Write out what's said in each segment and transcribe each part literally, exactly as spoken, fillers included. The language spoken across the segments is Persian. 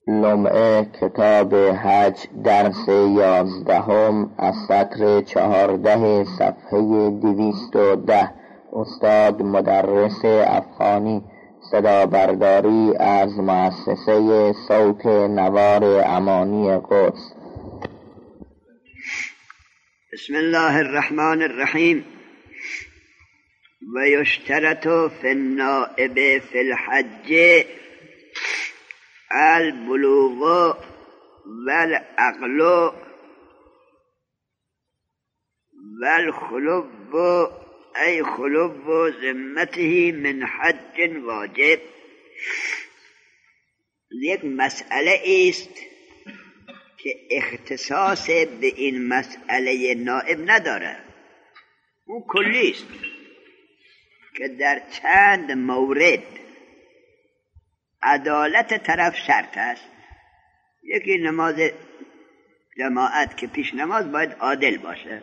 لمعه کتاب حج درس یازدهم از سطر چهارده صفحه دویست و ده. استاد مدرس افغانی. صدا برداری از مؤسسه صوت نوار امانی قدس. بسم الله الرحمن الرحیم. و یشترط فی النائب فی الحج البلوغ والعقل والخلو ای خلو ذمته من حج واجب. یک مسئله است که اختصاص به این مسئله نائب نداره، اون کلی است که در چند مورد عدالت طرف شرط است. یکی نماز جماعت که پیش نماز باید عادل باشه،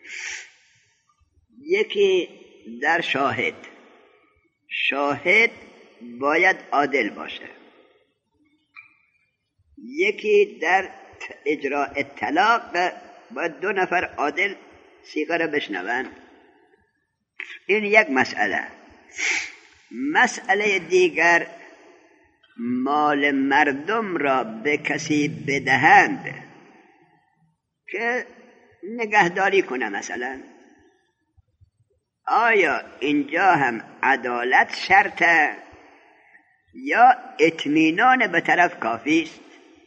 یکی در شاهد شاهد باید عادل باشه، یکی در اجراء طلاق باید دو نفر عادل صیغه را بشنوند. این یک مسئله. مسئله دیگر، مال مردم را به کسی بدهند که نگهداری کنه. مثلا آیا اینجا هم عدالت شرطه یا اطمینان به طرف کافی است؟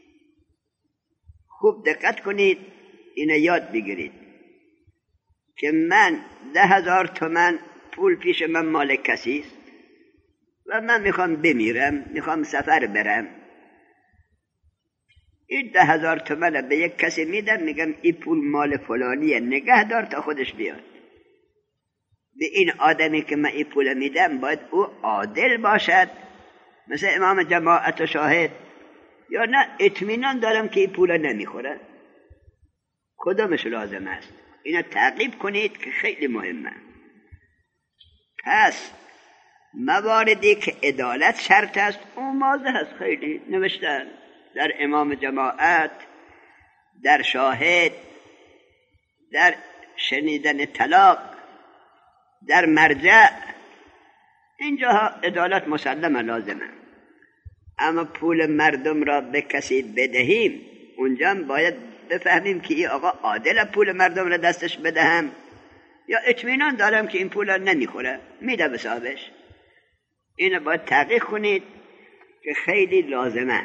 خوب دقت کنید، اینو یاد بگیرید که من ده هزار تومن پول پیش من مال کسی است و من میخوام بمیرم، میخوام سفر برم. این ده هزار تومن به یک کسی میدم، میگم این پول مال فلانیه، نگه دار تا خودش بیاد. به این آدمی که من این پول میدم باید او عادل باشد، مثل امام جماعت و شاهد، یا نه اطمینان دارم که این پول نمیخوره. کدامش لازم است؟ اینو تعقیب کنید که خیلی مهمه. پس مواردی که عدالت شرط است اون واضح است، خیلی نوشتن در امام جماعت، در شاهد، در شنیدن طلاق، در مرجع. اینجا عدالت مسلمه لازمه. اما پول مردم را به کسی بدهیم، اونجا باید بفهمیم که این آقا عادل پول مردم را دستش بدهم یا اطمینان دارم که این پول نمیخوره، میده به صاحبش. اینو باید تحقیق کنید که خیلی لازمه.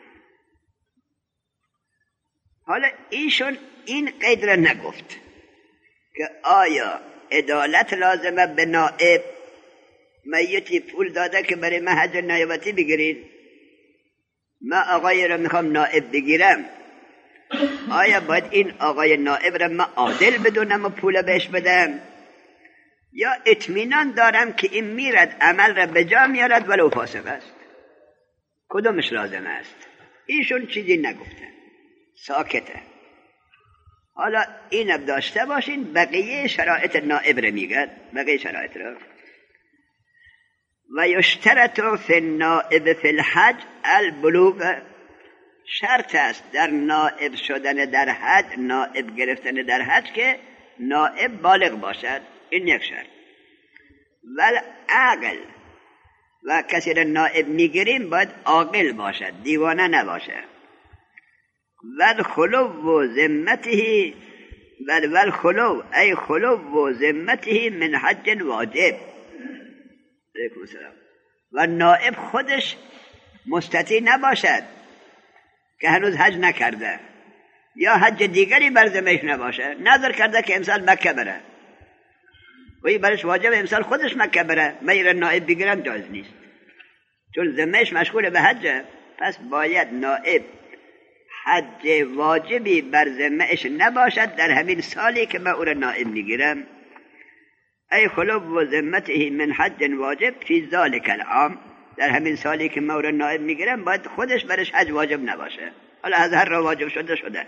حالا ایشون این قید را نگفت که آیا عدالت لازمه به نائب. میتی پول داده که برای من حج نایبتی بگیرین، من آقای را میخوام نائب بگیرم، آیا باید این آقای نائب را من عادل بدونم و پول بهش بدم یا اطمینان دارم که این میرد عمل را به جا میارد ولو فاسق است؟ کدومش لازم است؟ ایشون چیزی نگفته، ساکته. حالا اینم داشته باشین، بقیه شرایط نائب را میگه، بقیه شرایط را. و یشترط فی النائب فی الحج البلوغ. شرط است در نائب شدن در حج، نائب گرفتن در حج، که نائب بالغ باشد. این یک شرط. ول عاقل، و کسی را نائب میگیریم باید عاقل باشد، دیوانه نباشه. ول خلو و ذمته ول ول خلو ای خلو و ذمته من حج واجب. علیکم السلام. و نائب خودش مستطیع نباشد که هنوز حج نکرده یا حج دیگری بر ذمه‌اش نباشه، نظر کرده که امسال مکه بره و این برش واجب امسال خودش مکه بره، من نائب بگیرم جایز نیست، چون ذمه‌اش مشغول به حجه. پس باید نائب حج واجبی بر ذمه‌اش نباشد در همین سالی که من او را نائب میگیرم. ای خلو و ذمته من حج واجب فی ذالک العام. در همین سالی که من او را نائب میگیرم باید خودش برش حج واجب نباشه، حالا از هر را واجب شده شده.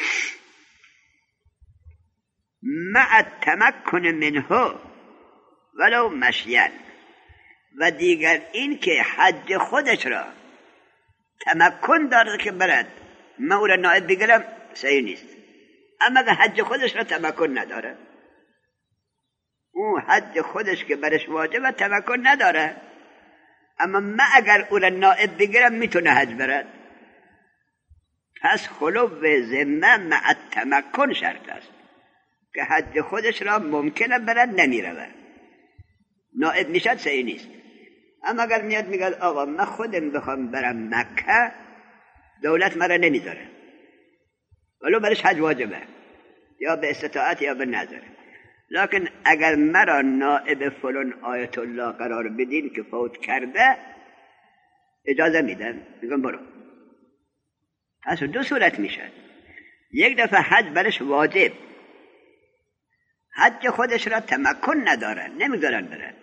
مع التمکن منه ولو مشیان. و دیگر این که حج خودش را تمکن داره که برد من او را نائب بگیرم صحیح نیست. اما اگر حج خودش را تمکن نداره، اون حج خودش که برش واجبه تمکن نداره، اما من اگر او را نائب بگیرم میتونه حج برد، پس خلو ذمه مع تمکن شرط است که حج خودش را ممکنه برد نمیره، نائب میشد صحیح نیست. اما اگر میاد میگه آقا من خودم بخوام برم مکه دولت مرا نمیذاره ولو برش حج واجبه یا به استطاعت یا به نظر، لکن اگر مرا نائب فلان آیت الله قرار بدین که فوت کرده اجازه میدن، میگم برو. پس دو صورت میشه، یک دفعه حج برش واجب، حج خودش را تمکن نداره نمیذارن بره،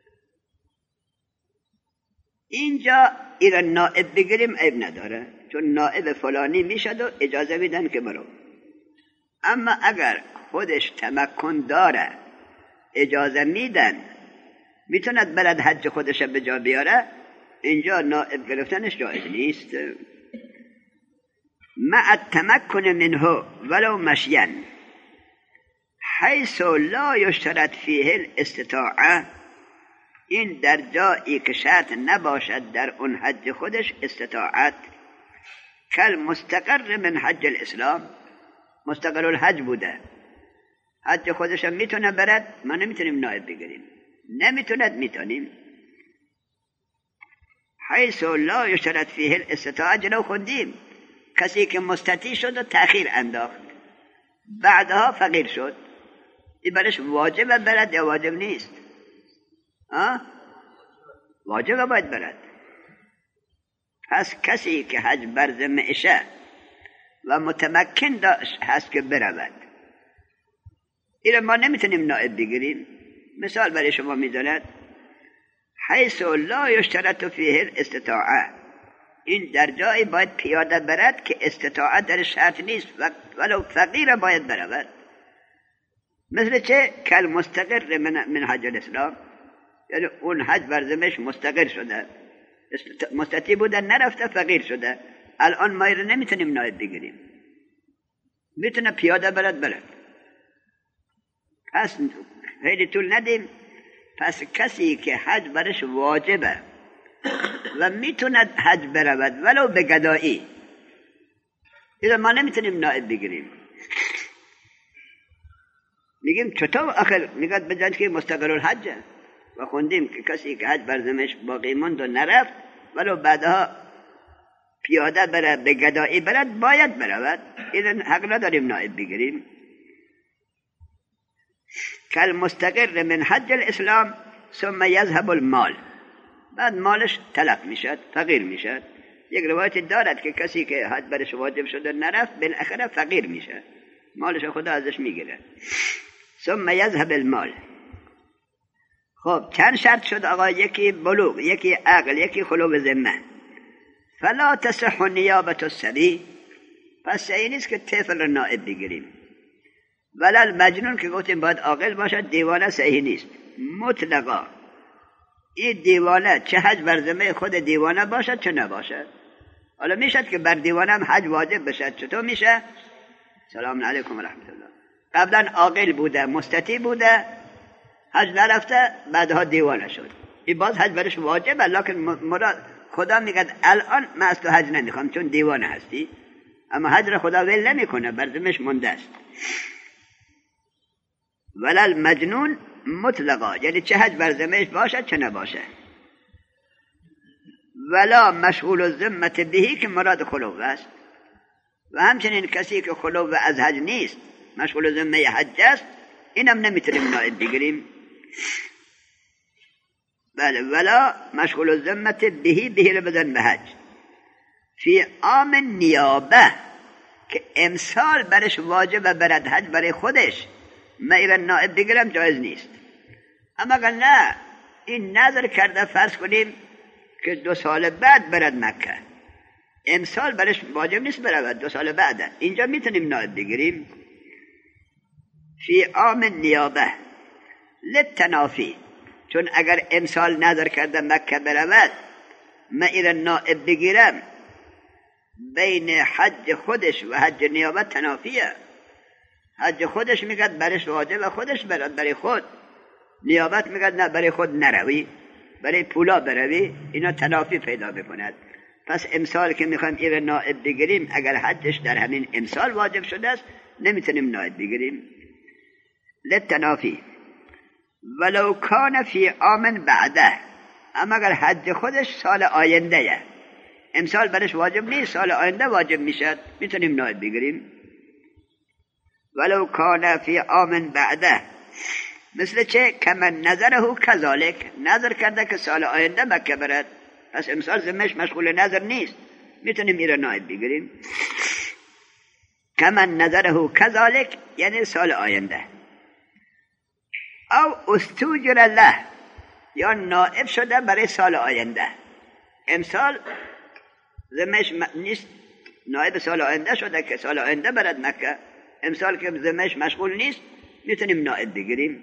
اینجا ایران نائب بگیریم عیب نداره چون نائب فلانی میشد و اجازه میدن که برو. اما اگر خودش تمکن داره اجازه میدن میتوند برد حج خودش به جا بیاره، اینجا نائب گرفتنش جایز نیست. مع التمکن منه ولو مشیا حیث لا یشترط فیه الاستطاعه، این در جایی که شرط نباشد در اون حج خودش استطاعت، کل مستقر من حج الاسلام، مستقر الحج بوده حج خودش هم میتونه برد، ما نمیتونیم نائب بگیریم، نمیتوند میتونیم. حیث لا یشترط فیه الاستطاعه جلو خوندیم، کسی که مستطیع شد و تأخیر انداخت بعدها فقیر شد، این برش واجب برد یا واجب نیست؟ آه؟ واجب باید برد. پس کسی که حج بر ذمه‌اشه و متمکن داشت هست که برود، این ما نمیتونیم نائب بگیریم. مثال برای شما میزند حیث لا یشترط فیه الاستطاعه، این در جایی باید پیاده برد که استطاعت در شرط نیست ولو فقیر باید برود. مثل چه؟ کل مستقر من, من حج الاسلام، یعنی اون حج برزمش مستقر شده، مستطیع بوده نرفته فقیر شده، الان ما رو نمیتونیم نائب بگیریم، میتونه پیاده برد برد. پس خیلی طول ندیم، پس کسی که حج برش واجبه و میتونه حج برود ولو به گدایی، اینا ما نمیتونیم نائب بگیریم. میگیم چطور آخر؟ میگه بجن که مستقر الحجه و خوندیم که کسی که حج برزمش باقی ماند و نرفت ولو بعدها پیاده بره به گدایی برد باید برود، اینا حق نداریم نائب بگیریم. کل مستقر من حج الاسلام ثم یذهب المال، بعد مالش تلف میشد، فقیر میشد. یک روایت دارد که کسی که حج برش واجب شده نرفت بالاخره فقیر میشه، مالش خدا ازش میگیره. ثم یذهب المال. خب چند شرط شد آقا؟ یکی بلوغ، یکی عقل، یکی خلو ذمه. فلا تصح نیابت الصبی، پس صحیح نیست که طفل را نائب بگیریم. ولی المجنون که گفتیم باید عاقل باشد، دیوانه صحیح نیست مطلقا. این دیوانه چه حج بر ذمه خود دیوانه باشد چه نباشد. حالا میشد که بر دیوانه هم حج واجب بشد، چطور میشه؟ سلام علیکم و رحمت الله. قبلا عاقل بوده مستطیع بوده حج نرفته بعدها دیوانه شد، این باز حج برش واجبه، لکن مراد خدا میگه الان من از تو حج نمیخوام چون دیوانه هستی، اما حج را خدا ول نمیکنه، بر ذمه‌اش مونده است. ولی المجنون مطلقا، یعنی چه حج بر ذمه‌اش باشد چه نباشه. ولا مشغول الذمه بهی که مراد خلو است، و همچنین کسی که خلو از حج نیست مشغول ذمه حج است، اینم نمیتونیم نائب بگیریم. بله، ولا مشغول الذمه بهی بهی رو بدن به حج. فی عام نیابه که امسال برش واجب برد حج برای خودش، من ایران نائب بگیرم جایز نیست. اما اگر نه این نظر کرده فرض کنیم که دو سال بعد برد مکه، امسال برش واجب نیست برود، دو سال بعد، اینجا میتونیم نائب بگیریم. فی عام نیابه للتنافی، چون اگر امسال نظر کرده مکه برود من ایران نائب بگیرم بین حج خودش و حج نیابت تنافیه. حج خودش میگد برش واجب و خودش برد برای خود، نیابت میگد نه برای خود نروی، برای پولا بروی. اینا تنافی پیدا بکند. پس امسال که میخوایم این نائب بگیریم، اگر حجش در همین امسال واجب شده است نمیتونیم نائب بگیریم. للتنافی ولو کان فی عام بعده، اما اگر حج خودش سال آینده، امسال برش واجب نیست، سال آینده واجب میشد، میتونیم نائب بگیریم. ولو کان فی عام بعده، مثل چه؟ کمن نظره کذالک، نظر کرده که سال آینده مکه برد، پس امسال زمش مشغول نظر نیست، میتونیم ایره نائب بگیریم. کمن نظره کذالک یعنی سال آینده. او استوجر له، یا نائب شده برای سال آینده. امسال زمش نیست، نائب سال آینده شده که سال آینده برد مکه. امسال که زمش مشغول نیست میتونیم نائب بگیریم.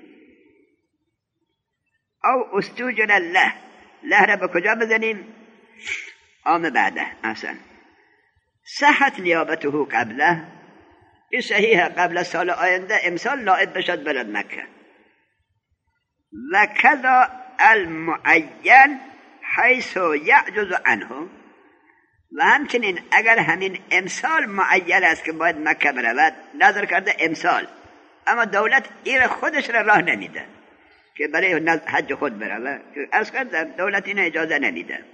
او استوجر له، له را به کجا بزنیم؟ عام بعده. احسن. صحت نیابته قبله، این صحیحه، قبل سال آینده امسال نائب بشد برد مکه. و کذا المعین حیث یعجز عنه، و همچنین اگر همین امسال معین است که باید مکه برود، نظر کرده امسال، اما دولت این خودش را راه نمیده که برای حج خود برود، از کردم دولت این اجازه نمیده،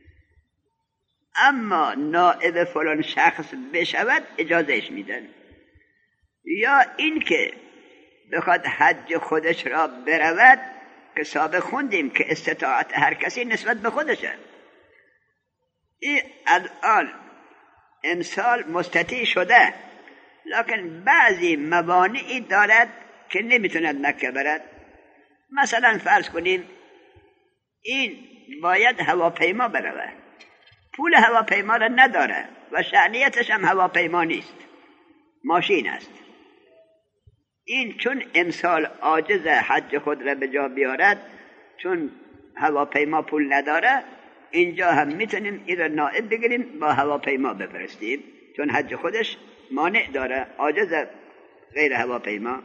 اما نائب فلان شخص بشود اجازهش میدن. یا این که بخواد حج خودش را برود، که سابق خوندیم که استطاعت هر کسی نسبت به خودشه. این الان امسال مستطیع شده، لکن بعضی موانعی دارد که نمیتوند مکه برد. مثلا فرض کنیم این باید هواپیما برود، پول هواپیما را نداره و شأنیتش هم هواپیما نیست، ماشین است. این چون امسال عاجز حج خود را به جا بیارد، چون هواپیما پول نداره، اینجا هم میتونیم این را نائب بگیریم با هواپیما بفرستیم، چون حج خودش مانع داره، عاجز غیر هواپیما.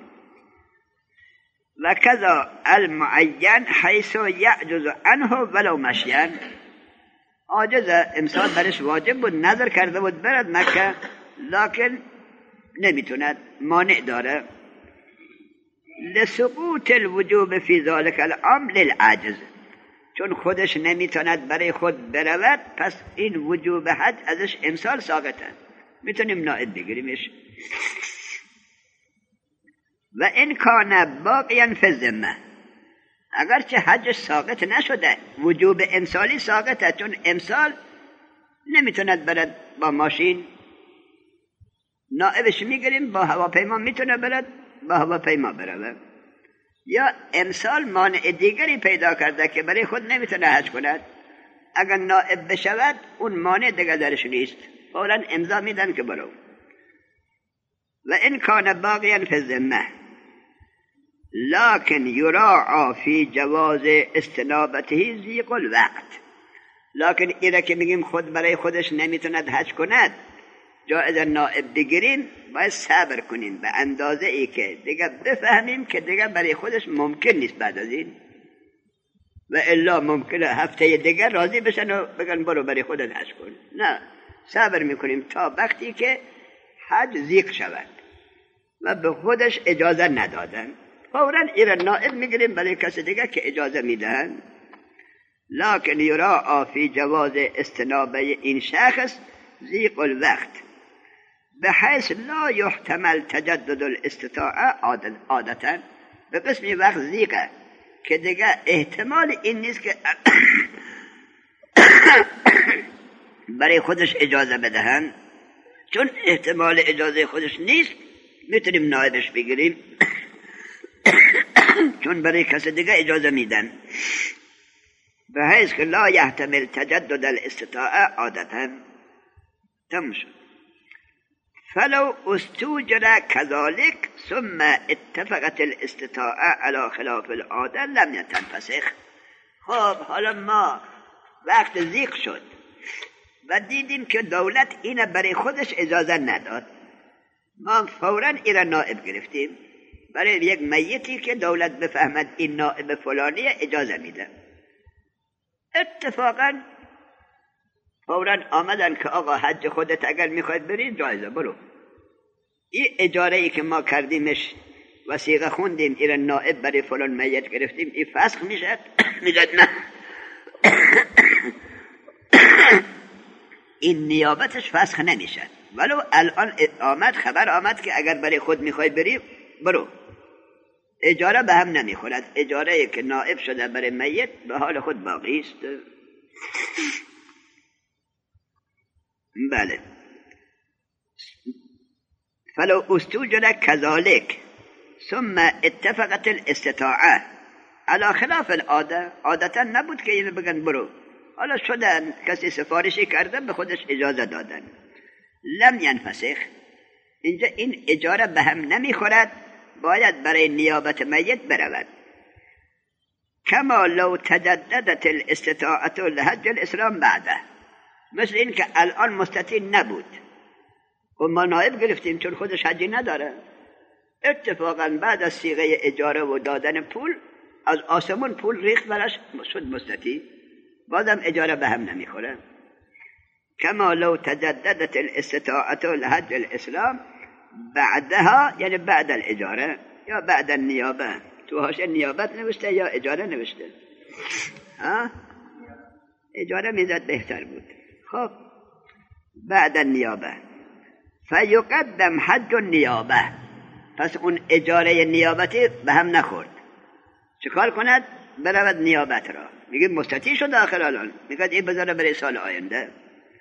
و کذا المعین حیث یعجز عنه ولو مشین، عاجز امسال برش واجب بود، نظر کرده بود برد مکه، لکن نمیتوند، مانع داره. لسقوط الوجوب فی ذلک العام للعاجز، چون خودش نمیتوند برای خود برود، پس این وجوب حج ازش امسال ساقطه، میتونیم نائب بگیریمش. و این کان باقیا فی الذمه، اگرچه حجش ساقط نشده، وجوب امسالی ساقطه، چون امسال نمیتوند برد با ماشین، نائبش میگیریم، با هواپیما میتونه برد، با هواپیما برود. یا امسال مانع دیگری پیدا کرده که برای خود نمیتونه حج کند، اگر نائب بشود اون مانع دیگر درش نیست، فوراً امضا میدن که برو. و این کان باقیا فی الذمه لکن یراعی فی جواز استنابته ضیق الوقت، لکن ایره که میگیم خود برای خودش نمیتوند حج کند، جایز نائب بگیریم، باید صبر کنیم به اندازه ای که دیگه بفهمیم که دیگه برای خودش ممکن نیست بعد از این، و الا ممکنه هفته دیگه راضی بشن و بگن برو برای خودت حج کن. نه، صبر میکنیم تا وقتی که حج ضیق شود و به خودش اجازه ندادن، فوراً این نائب میگیریم برای کسی دیگه که اجازه میدهن. لکن یراعی فی جواز استنابه این شخص ضیق الوقت بحیث لا یحتمل تجدد الاستطاعه عادتا، به قسمی وقت ضیقه که دیگه احتمال این نیست که برای خودش اجازه بدهن، چون احتمال اجازه خودش نیست میتونیم نائبش بگیریم چون برای کس دیگه اجازه میدن، به حیث که لا یحتمل تجدد الاستطاعه عادتا. تمام شد. فلو استوجر كذلك ثم اتفقت الاستطاعه على خلاف العاده لم يتنفسخ. خب حالا ما وقت ضیق شد، و دیدیم که دولت اینه برای خودش اجازه نداد. ما فوراً این را نائب گرفتیم. برای یک میتی که دولت بفهمد این نائب فلانیه اجازه میده. اتفاقاً فوراً آمدن که آقا حج خودت اگر میخواید بری جایزه برو. این اجاره ای که ما کردیمش وثیقه خوندیم این نائب برای فلان میت گرفتیم این فسخ میشد؟ میگد نه. این نیابتش فسخ نمیشد. ولو الان آمد خبر آمد که اگر برای خود میخوای بری برو. اجاره به هم نمیخورد. اجاره ای که نائب شده برای میت به حال خود باقی است. بله. فلو استوجد كذلك ثم اتفقت الاستطاعه على خلاف العاده. عادتا نبود که اینو بگن برو، حالا شدن کسی سفارشی کرده به خودش اجازه دادن. لم ينفسخ. اینجا این اجاره به هم نمیخورد، باید برای نیابت میت برود. کما لو تجددت الاستطاعه لحج الاسلام بعده. مثل این که الان مستطیع نبود و ما نائب گرفتیم چون خودش حجی نداره. اتفاقا بعد از صیغه اجاره و دادن پول از آسمون پول ریخت برش شد مستطیع، بازم اجاره به هم نمیخوره. کما لو تجددت الاستطاعه لحج الاسلام بعدها، یعنی بعد الاجاره یا بعد النیابه. تو هاش نیابت نوشته یا اجاره نوشته؟ ها؟ اجاره میزد بهتر بود. خب بعد النیابه فیقدم حج النیابه. پس اون اجاره نیابتی به هم نخورد. چکار کند؟ برود نیابت را. میگه مستطیع شد آخر الان، میگه این بذاره برای سال آینده.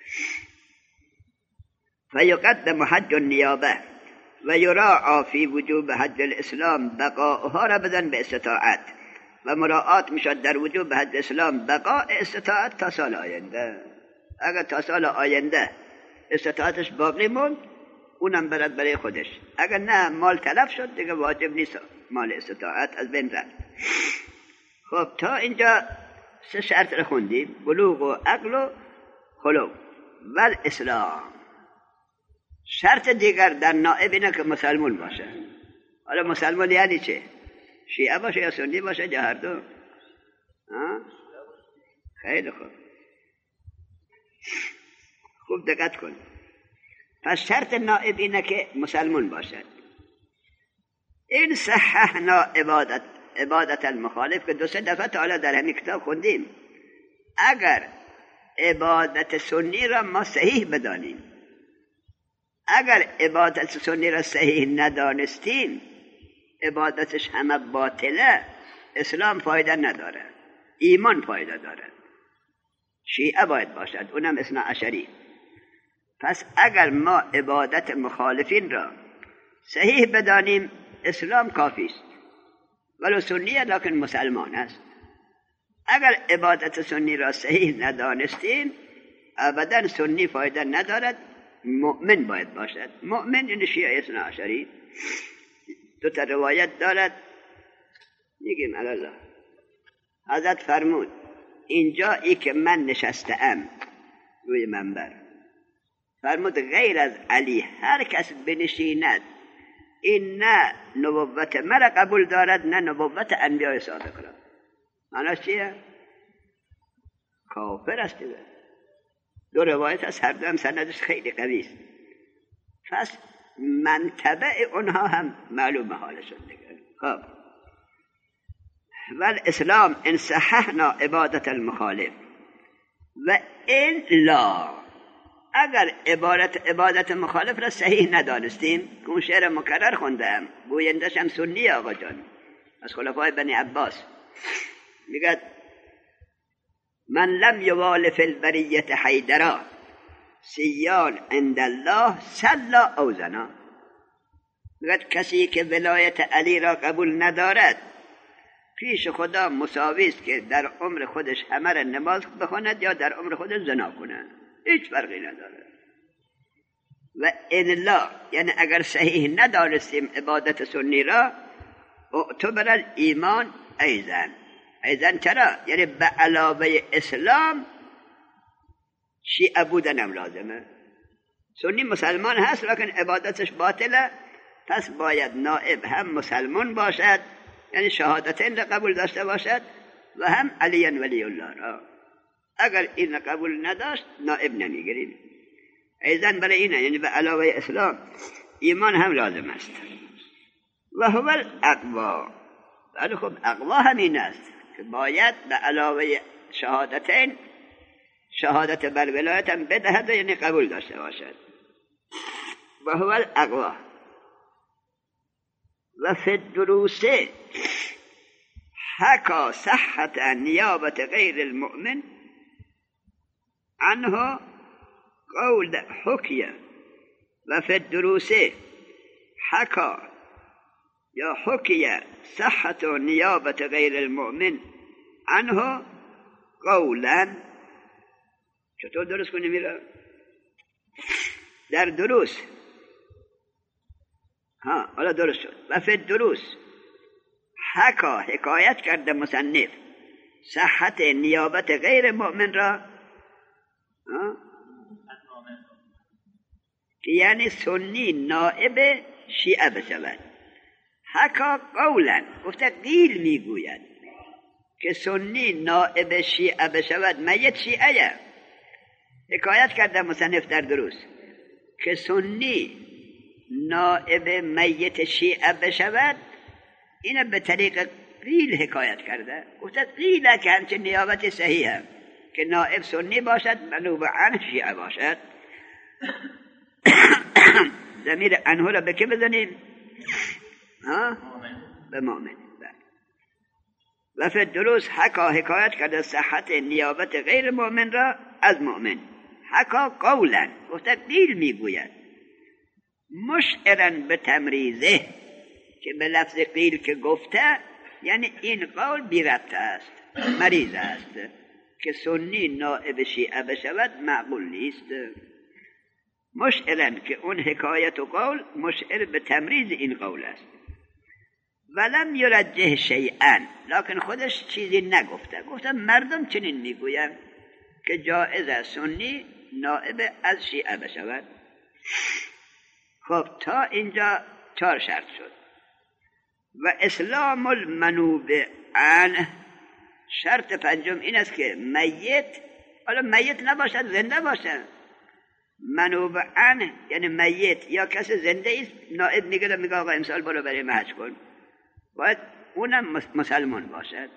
فیقدم حج النیابه و یراعا فی وجوب حج الاسلام بقاءها را بدن به استطاعت و مراعات میشد در وجوب حج اسلام بقاء استطاعت تا سال آینده. اگر تا سال آینده استطاعتش باقی موند اونم برد برای خودش. اگر نه مال تلف شد دیگه واجب نیست مال استطاعت از بین رفت. خب تا اینجا سه شرط رو خوندیم: بلوغ و عقل و خلو و الاسلام. شرط دیگر در نائب اینه که مسلمان باشه. حالا مسلمان یعنی چه؟ شیعه باشه یا سنی باشه یا هر دو؟ خیلی خوب، خوب دقت کن. پس شرط نائب اینه که مسلمان باشد. این صححنا عبادت عبادت المخالف که دو سه دفعه تا حالا در همین کتاب خوندیم. اگر عبادت سنی را ما صحیح بدانیم، اگر عبادت سنی را صحیح ندانستیم عبادتش همه باطله، اسلام فایده نداره، ایمان فایده داره. شیعه باید باشد، اونم اثنا عشری. پس اگر ما عبادت مخالفین را صحیح بدانیم اسلام کافی است، ولو سنیه لکن مسلمان است. اگر عبادت سنی را صحیح ندانستیم ابدا سنی فایده ندارد، مؤمن باید باشد. مؤمن این شیعه اثنا عشری. دو تا روایت دارد، میگیم الله حضرت فرمود اینجا ای که من نشستم روی منبر، فرمود غیر از علی هر کس بنشیند این نه نبوت مرا قبول دارد نه نبوت انبیاء صادق را. معناش چیه؟ کافر است دیگه. دو روایت از هر دو هم سندش خیلی قوی است. پس منتبع اونها هم معلوم حالشون دیگه. خب والاسلام ان صححنا عبادت المخالف و ان لا، اگر عبادت عبادت مخالف را صحیح ندانستیم، اون شعر مکرر خوندم، گویندش هم سنی آقا جان از خلفای بنی عباس، میگه من لم یوال فی البریت حیدرا سیان عند الله صلا او زنا. میگه کسی که ولایت علی را قبول ندارد پیش خدا مساوی است که در عمر خودش همه را نماز بخواند یا در عمر خودش زنا کند، هیچ فرقی نداره. و ان لا، یعنی اگر صحیح ندانستیم عبادت سنی را، اعتبر الایمان ایضا. ایضا چرا؟ یعنی به علاوه اسلام شیعه بودن هم لازمه. سنی مسلمان هست لیکن عبادتش باطله، پس باید نائب هم مسلمان باشد، یعنی شهادتین را قبول داشته باشد، و هم علی ولی الله را. اگر این قبول نداشت نائب نمیگیریم. ایضاً برای اینه، یعنی به علاوه اسلام ایمان هم لازم است. و هو الاقوا، ولی خب اقوا همین است که باید به علاوه شهادتین شهادت بر ولایت هم بدهد، یعنی قبول داشته باشد. و هو الاقوا. و فی الدروس حکا صحت نیابت غیر المؤمن عنه قول حکیه. و فی الدروس حکا یا حکیه صحت نیابت غیر المؤمن عنه قولا. چطور درست کنیم میره؟ در دروس، ها حالا درست شد. و فی الدروس حکا حکایت کرده مصنف صحت نیابت غیر مؤمن را، که یعنی سنی نائب شیعه بشود. حکا قولا، گفته قیل میگوید که سنی نائب شیعه بشود، میت شیعه. حکایت کرده مصنف در دروس که سنی نائب میت شیعه بشود، اینه به طریق قیل حکایت کرده. گفته قیله که همچه نیابت صحیحه که نائب سنی باشد، منوب عنه شیعه باشد. ضمیر عنه را به که بزنیم؟ ها؟ به مؤمن. و فی الدروس حکا حکایت کرده صحت نیابت غیر مؤمن را از مؤمن. حکا قولا، گفته قیل میگوید، مشعرن به تمریزه، که به لفظ قیل که گفته یعنی این قول بی ربط است، مریض است، که سنی نائب شیعه بشود معقول نیست. مشعرن که اون حکایت و قول مشعر به تمریز این قول است. ولم یرجح شیئا، لکن خودش چیزی نگفته. گفته مردم چنین میگویند که جایز است سنی نائب از شیعه بشود. خب تا اینجا چهار شرط شد. و اسلام المنوب عنه، شرط پنجم این است که میت، حالا میت نباشد زنده باشد، منوب عنه یعنی میت یا کسی زنده است نائب میگه میگه آقا امسال برو بریم حج کن، باید اونم مسلمان باشد.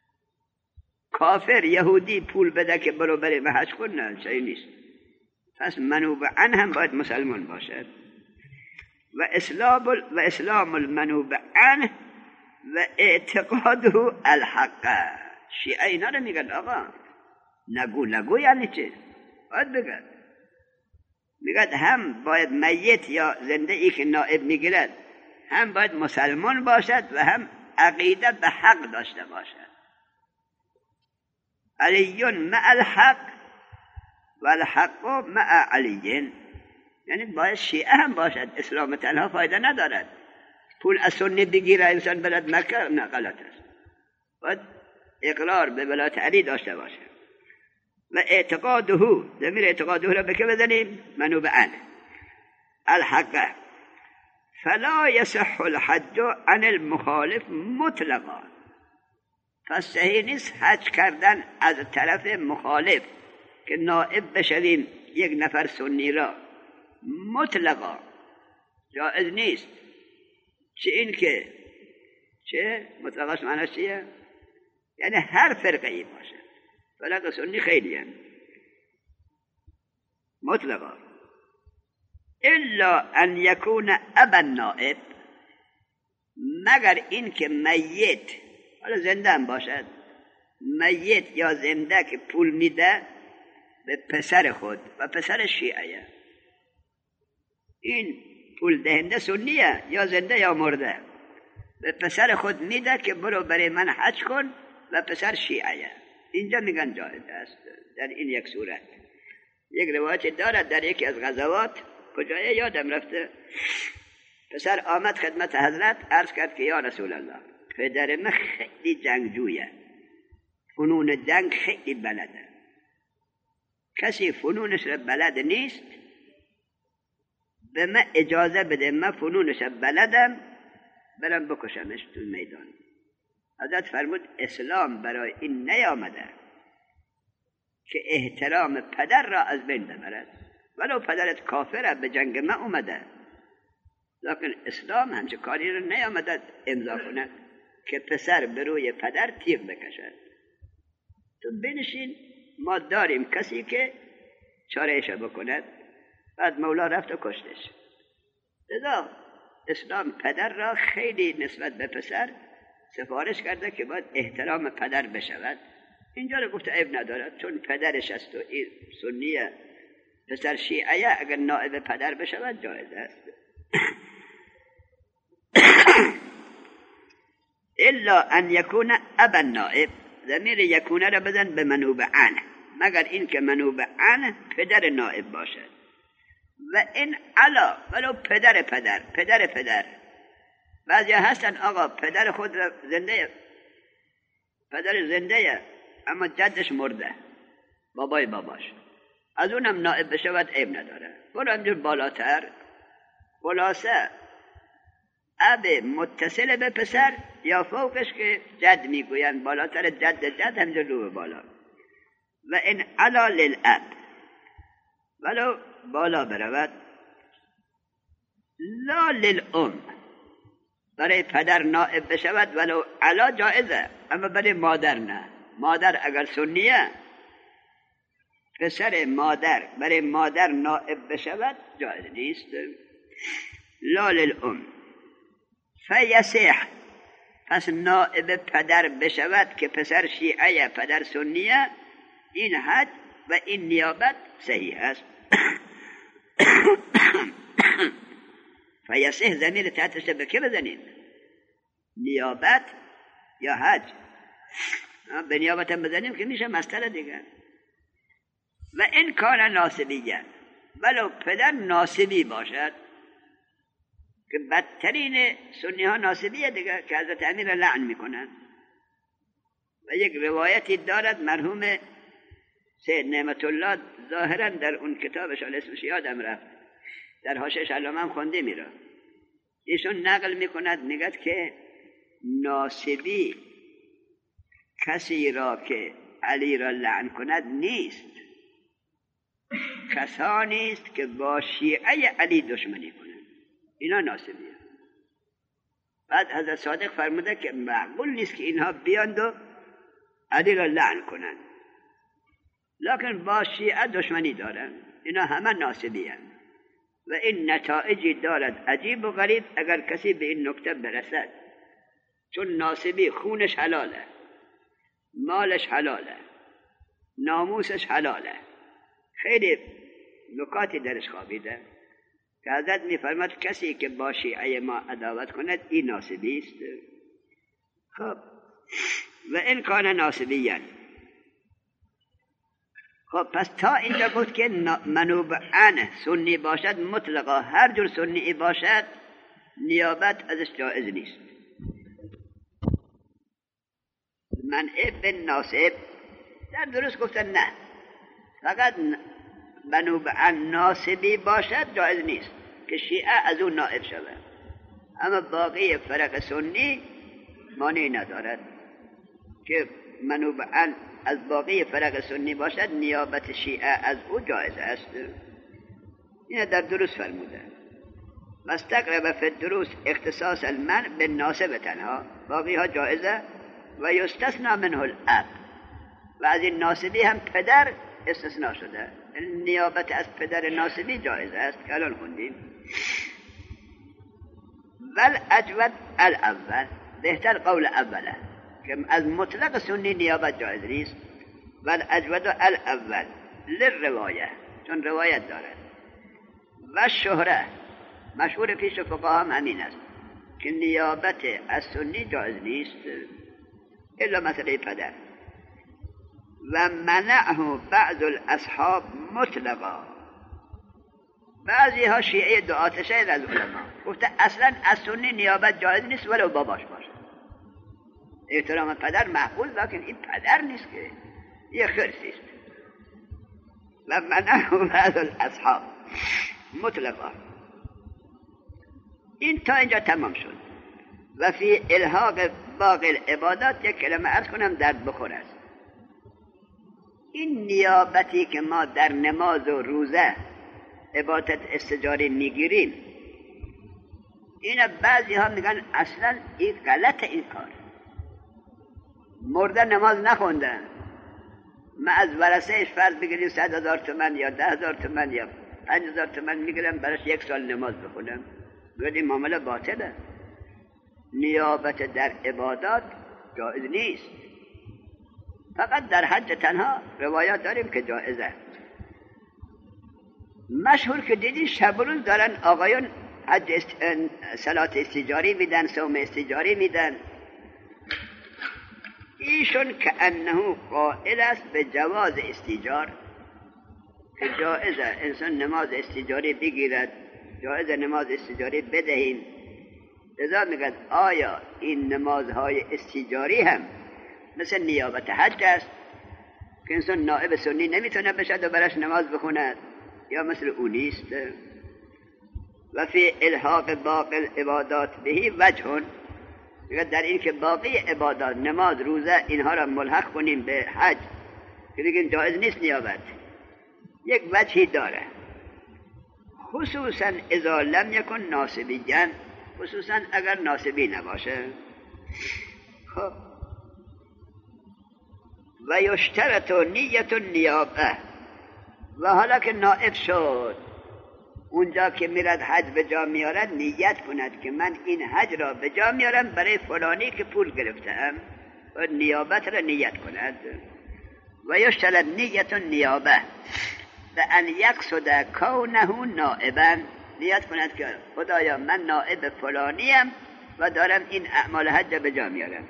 کافر یهودی پول بده که برو بریم حج کن، نه چیزی نیست. پس منوب عنه هم باید مسلمان باشد. و اسلام و اسلام المنوب عنه و اعتقاده الحق. شیعه اینا رو میگن آقا نگو نگو یعنی چه؟ باید بگن. میگن هم باید میت یا زنده ای که نائب میگیرد هم باید مسلمان باشد و هم عقیده به حق داشته باشد. علی مع الحق و الحق مع علی، یعنی باید شیعه هم باشد. اسلام تنها فایده ندارد. پول از سنی بگیره انسان بلد مکه، نه، غلط است. باید اقرار به ولایت علی داشته باشد. و اعتقاده، ضمیر اعتقاده را به که بزنیم؟ منوب عنه الحق. فلا يصح الحج عن المخالف مطلقا. پس صحیح نیست حج کردن از طرف مخالف که نائب بشویم یک نفر سنی را، مطلقا جائز نیست. چه این که چه مطلقاش معناش چیه؟ یعنی هر فرقه ای باشه، فرق سنی خیلی هم مطلقا. الا ان یکون ابا نائب، مگر این که میت، حالا زنده هم باشد، میت یا زنده که پول میده به پسر خود و پسر شیعه، این پول دهنده سنیه یا زنده یا مرده، به پسر خود میده که برو برای من حج کن و پسر شیعه، اینجا میگن جایز است. در این یک صورت یک روایت دارد در یکی از غزوات، کجای یادم رفته، پسر آمد خدمت حضرت عرض کرد که یا رسول الله پدر من خیلی جنگجویه، فنون جنگ خیلی بلده، کسی فنونش را بلد نیست به من اجازه بده، من فنونش بلدم، برم بکشمش تو میدان. حضرت فرمود اسلام برای این نیامده که احترام پدر را از بین ببرد، ولو پدرت کافر به جنگ ما اومده، لیکن اسلام همچه کاری را نیامده امضا کند که پسر به روی پدر تیغ بکشد. تو بنشین، ما داریم کسی که چارهش بکند. بعد مولا رفت و کشتش. لذا اسلام پدر را خیلی نسبت به پسر سفارش کرده که باید احترام پدر بشود. اینجا رو گفته عیب ندارد چون پدرش است و این سنیه، پسر شیعه اگر نائب پدر بشود جایز است. الا ان یکون ابا نائب، ضمیر یکونه را بزن به منوب عن، مگر این که منوب عن پدر نائب باشد. و این علا، ولو پدر پدر پدر پدر بعضی هستن آقا پدر خود زنده، پدر زنده اما جدش مرده، بابای باباش، از اونم نائب بشود عیب نداره. برو همجور بالاتر. خلاصه اب متصل به پسر یا فوقش که جد میگوین، بالاتر جد جد همجور رو به بالا. و این علا للاب، ولو بالا برود. لا للام، برای پدر نائب بشود ولو علا جائزه، اما برای مادر نه. مادر اگر سنیه، پسر مادر برای مادر نائب بشود جائز نیست. لا للام فیصح، پس نائب پدر بشود که پسر شیعه پدر سنیه، این حد و این نیابت صحیح است. فیصح ضمیر تحتش به که بزنید؟ نیابت یا حج؟ به نیابت هم بزنیم که میشه مسئله دیگر. و این کار ناسبیه، ولو پدر ناسبی باشد، که بدترین سنی ها ناسبیه دیگر که حضرت امیر لعن میکنن. و یک روایتی دارد مرحوم سید نعمت الله ظاهرا در اون کتابش اسمش یادم رفت، در حاشیه علامه هم خونده میره، ایشون نقل میکند میگد که ناسبی کسی را که علی را لعن کند نیست، کسانی است که با شیعه علی دشمنی کنند، اینا ناسبیه. بعد حضرت صادق فرموده که معقول نیست که اینها بیاند و علی را لعن کنند، لکن با شیعه دشمنی دارن، اینا همه ناسبی هستند. و این نتایجی دارد عجیب و غریب اگر کسی به این نکته برسد. چون ناسبی خونش حلاله، مالش حلاله، ناموسش حلاله، خیلی نکاتی درش خوابیده که حضرت میفرماد کسی که با شیعه ما عداوت کند این ناسبی است. خب و این کان ناسبیان. خب پس تا اینجا گفت که منوب عن سنی باشد مطلقا، هر جور سنی باشد نیابت ازش جائز نیست. منع بن ناسب در درست گفتن نه، فقط منوب عن ناسبی باشد جائز نیست که شیعه از اون نائب شود، اما باقی فرق سنی مانعی ندارد که منوب عن از باقی فرق سنی باشد، نیابت شیعه از او جایز است. این در دروس فرموده. واستقرب فی الدروس اختصاص المنع بالناسب تنها، باقی ها جایزه. و یستثنی منه الاب، و از این ناسبی هم پدر استثناء شده، نیابت از پدر ناسبی جایز است که الان خوندیم. ول اجود الاول، بهتر قول اوله که از مطلق سنی نیابت جایز نیست. ول اجود الاول للروایه، چون روایت دارد. و شهره، مشهور پیش فقها هم همین است که نیابت از سنی جایز نیست الا مسئله پدر. و منعه بعض الاصحاب مطلقا، بعضی ها شیعه دو آتشه از علما گفته اصلا از سنی نیابت جایز نیست ولو باباش باشه. احترام پدر معقول، لیکن این پدر نیست که، یه خرسی است. و منعه بعض الاصحاب مطلقا. این تا اینجا تمام شد. و فی الحاق باقی العبادات یک کلمه عرض کنم درد بخور است. این نیابتی که ما در نماز و روزه عبادت استجاری میگیریم، این بعضی ها میگن اصلا این غلط این کار. مرده نماز نخوندن، من از ورثهش فرض بگیریم صد هزار تومن یا ده هزار تومن یا پنج هزار تومن میگیرم براش یک سال نماز بخونم، بگید این معامله باطله. نیابت در عبادات جایز نیست. فقط در حج تنها روایات داریم که جایزه. مشهور که دیدی شب روز دارن آقایون حج است... صلات استجاری میدن، صوم استجاری میدن. ایشون که انه قائل است به جواز استیجار، که جایزه انسان نماز استیجاری بگیرد، جایزه نماز استیجاری بدهیم. لذا میگد آیا این نمازهای استیجاری هم مثل نیابت حج است که انسان نائب سنی نمیتونه بشد و برش نماز بخوند، یا مثل او نیست؟ و فی الحاق باقی العبادات بهی وجهون، در این که باقی عبادات نماز روزه اینها را ملحق کنیم به حج که بگیم جایز نیست نیابت، یک وجهی داره. خصوصا اذا لم یکن ناسبیًا، خصوصا اگر ناسبی نباشه. خب و یشترط نیت نیابه، و حالا که نائب شد اونجا که میرد حج به جا میارد نیت کند که من این حج را به جا میارم برای فلانی که پول گرفتم، و نیابت را نیت کند. و یشترط نیت نیابه به ان یقصد کونه نائبا، نیت کند که خدایا من نائب فلانیم و دارم این اعمال حج به جا میارم.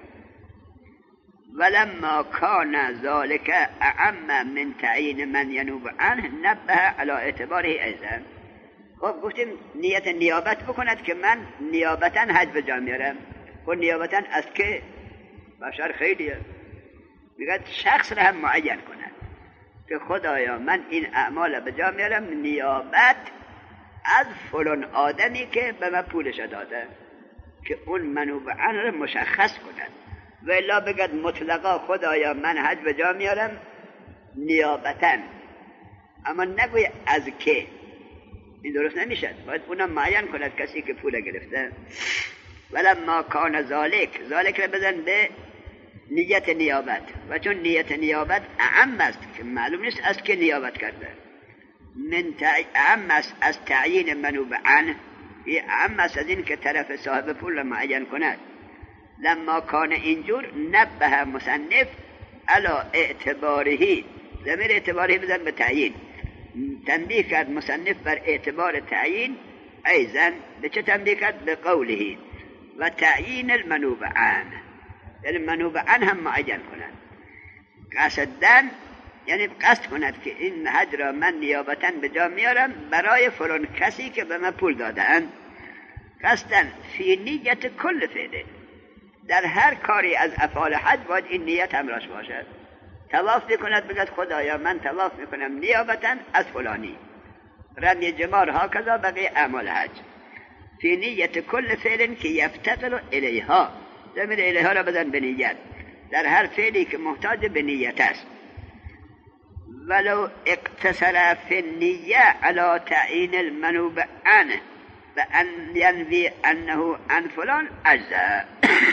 ولما کان ذالک اعم من تعیین من ینوب عنه نبه علی اعتباره ایضا. خب گفتیم نیت نیابت بکند که من نیابتا حج به جا میارم. خب نیابتا از که؟ بشر خیلیه، میگه شخص را هم معین کند که خدایا من این اعمال به جا میارم نیابت از فلان آدمی که به من پولش داده، که اون منوب عنه را مشخص کند. و الا بگد مطلقا خدایا من حج به جا میارم نیابتا، اما نگوی از که، این درست نمیشد. باید اونم معین کند کسی که پول گرفته. ولما کان ذالک، ذالک را بزن به نیت نیابت، و چون نیت نیابت اعم است که معلوم نیست از که نیابت کرده، من اعم است از تعیین منوب عنه، اعم است از این که طرف صاحب پول را معین کند. لما کان اینجور نبه مصنف علا اعتبارهی، ضمیر اعتبارهی بزن به تعیین، تنبیه کرد مصنف بر اعتبار تعیین. ایضا به چه تنبیه کرد؟ به قوله و تعیین المنوب عنه، یعنی منوب عنه هم معین کند. قصدن یعنی قصد کند که این حج را من نیابتا به جا میارم برای فلان کسی که به من پول دادن. قصدن فی نیت کل فعله، در هر کاری از افعال حج باید این نیت همراهش باشد. طواف میکند بگد خدایا من طواف میکنم نیابتا از فلانی، رمی جمار ها کذا بقیه اعمال حج. فی نیت کل فعل که یفتقر الیها، ضمیر الیها را بزن به نیت، در هر فعلی که محتاج به نیت است. ولو اقتصر فی النیه علی تعیین المنوب عنه و ان ینوی انه عن فلان اجزا.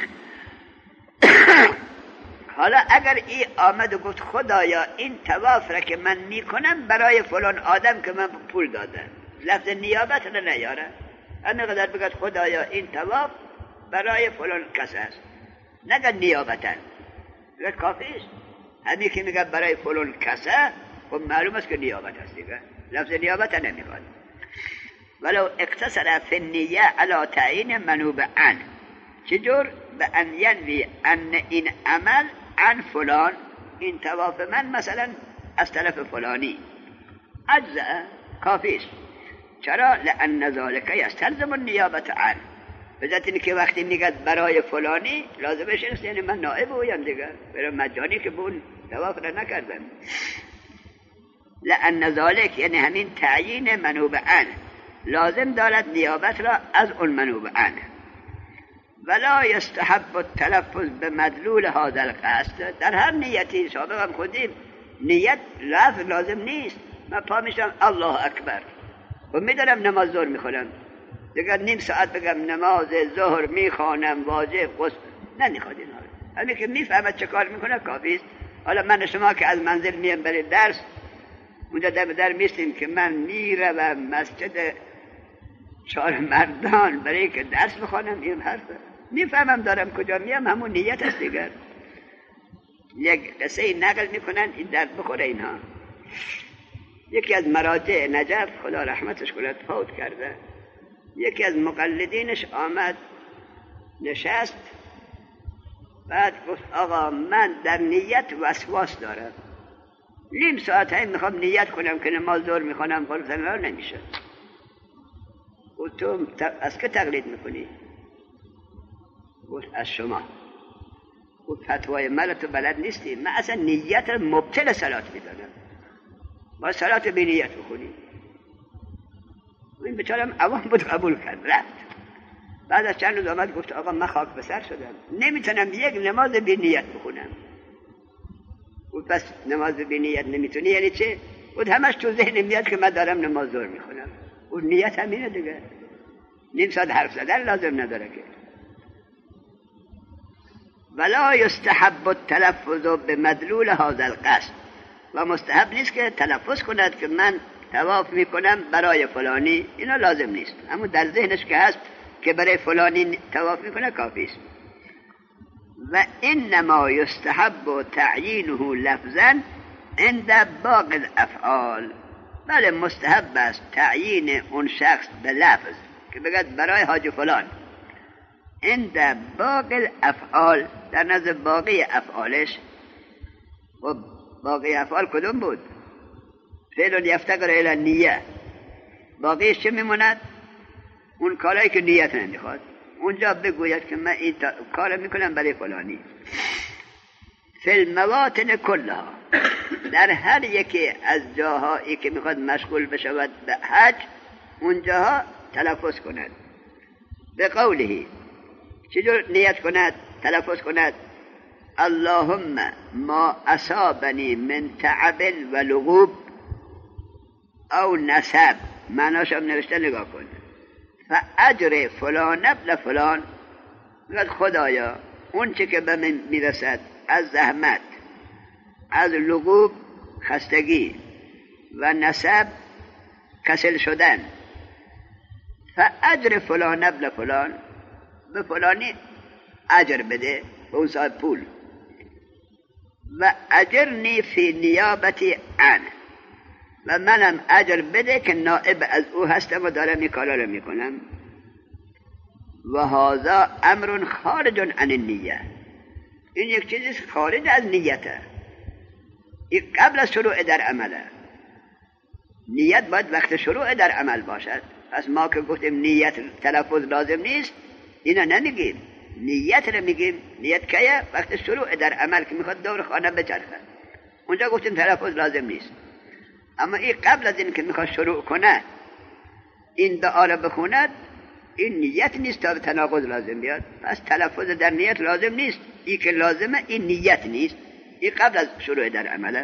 حالا اگر ای آمد و گفت خدایا این طواف را که من میکنم برای فلان آدم که من پول داده، لفظ نیابت را نیاره، همینقدر بگد خدایا این طواف برای فلان کس است، نگه نیابتا، بگد کافیست. همین که میگه برای فلان کسه، خب معلوم است که نیابت است دیگه، لفظ نیابت نمیخواد. ولو اقتصر فی النیه علی تعیین منوب عنه، چجور؟ به ان ینوی ان این عمل عن فلان، این طواف من مثلا از طرف فلانی، اجزا، کافیست. چرا؟ لان ذالک یستلزم النیابت عنه، بذات اینکه وقتی میگد برای فلانی لازمش نیست یعنی من نائب اویم دیگه، برای مجانی که بون طواف را نکردم. لأن ذلك یعنی همین تعیین منوب عنه لازم دارد نیابت را از اون منوب عنه. ولا یستحب التلفظ به مدلول هذا القصد. در هر نیتی سابقا هم خودیم نیت لفظ لازم نیست. من پا میشم الله اکبر و میدارم نماز ظهر میخونم، دیگر نیم ساعت بگم نماز ظهر میخوانم واجب غسل نمیخواد اینا. همین که میفهمد چه کار میکنه کافی است. حالا من شما که از منزل میم برای درس اونجا در در میستیم که من میروم مسجد چهار مردان برای که درس بخوانم، این حرفه میفهمم دارم کجا میم، همون نیت است دیگر. یک قصه نقل میکنن این درد بخوره اینها. یکی از مراجع نجف خدا رحمتش کنه فوت کرده، یکی از مقلدینش آمد نشست، بعد گفت آقا من در نیت وسواس دارم، نیم ساعت هایی میخوام نیت کنم که نماز ظهر میخوانم قرص نمیشه. گفت تو از که تقلید میکنی؟ گفت از شما. گفت فتوای من تو بلد نیستی، من اصلا نیت مبتل صلات میدانم، با صلات بی نیت بخونی. این بیچارم عوام بود قبول کرد رفت. بعد از چند روز آمد گفت آقا من خاک به سر شدم، نمیتونم یک نماز بی نیت بخونم. گفت پس نماز بی نیت نمیتونی یعنی چه؟ گفت همش تو ذهن میاد که من دارم نماز ظهر میخونم. گفت نیت همینه دیگه، نیم ساعت حرف زدن لازم نداره که. ولا یستحب التلفظ بمدلول هذا القصد. و مستحب نیست که تلفظ کند که من طواف میکنم برای فلانی، اینا لازم نیست، اما در ذهنش که هست که برای فلانی طواف میکنه کافی است. و انما یستحب تعیینه لفظا عند باقی الافعال. بله مستحب است تعیین اون شخص به لفظ که بگد برای حاج فلان، عند باقی الافعال، در نزد باقی افعالش. و باقی افعال کدوم بود؟ فعل یفتقر الی نیه، باقیش چه میموند؟ اون کارهایی که نیت نمیخواد. اونجا بگوید که من این کار میکنم برای فلانی. فی المواطن کلها، در هر یکی از جاهایی که میخواد مشغول بشود به حج اونجاها تلفظ کند. به قوله، چجور نیت کند تلفظ کند؟ اللهم ما اصابنی من تعب و لغوب او نسب، معناش هم نوشته نگاه کن. فاجر فلان ابن فلان، میگه خدایا اون چه که به من میرسد از زحمت، از لغوب خستگی و نسب کسل شدن، فاجر فلان ابن فلان، به فلانی اجر بده، به اون صاحب پول. و اجرنی فی نیابتی عنه، و منم اجر بده که نائب از او هستم و دارم این کارا رو میکنم. و هذا امر خارج عن النیه، این یک چیزی خارج از نیته، این قبل از شروع در عمله. نیت باید وقت شروع در عمل باشد. پس ما که گفتیم نیت تلفظ لازم نیست، اینا نمیگیم، نیت رو میگیم. نیت کیه؟ وقت شروع در عمل که میخواد دور خانه بچرخه، اونجا گفتیم تلفظ لازم نیست. اما این قبل از این که میخواد شروع کنه این دعا رو بخوند، این نیت نیست تا به تناقض لازم بیاد. پس تلفظ در نیت لازم نیست. این که لازمه این نیت نیست، این قبل از شروع در عمله.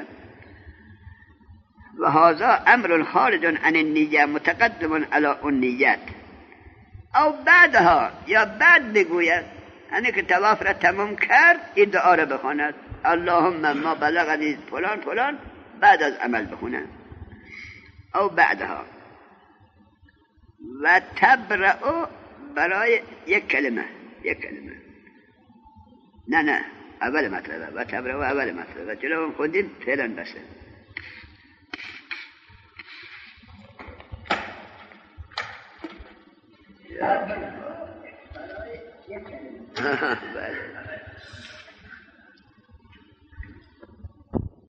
و هذا امر خارج عن النیه متقدم علی النیت. او بعدها، یا بعد بگوید، یعنی که طواف را تمام کرد این دعا را بخواند، اللهم ما بلغنی فلان فلان، بعد از عمل بخونه. او بعدها. و تبرئ، برای یک کلمه، یک کلمه نه نه اول مطلبه. و تبرئ اول مطلبه، جلو هم خوندیم فعلا بسه. بله